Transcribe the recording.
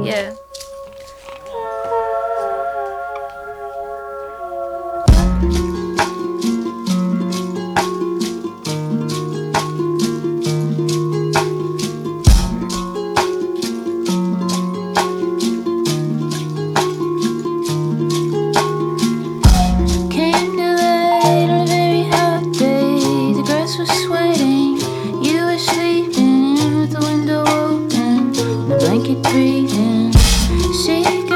Yeah. Came too late on a very hot day. The grass was sweating. You were sleeping with the window open, the blanket breathing. She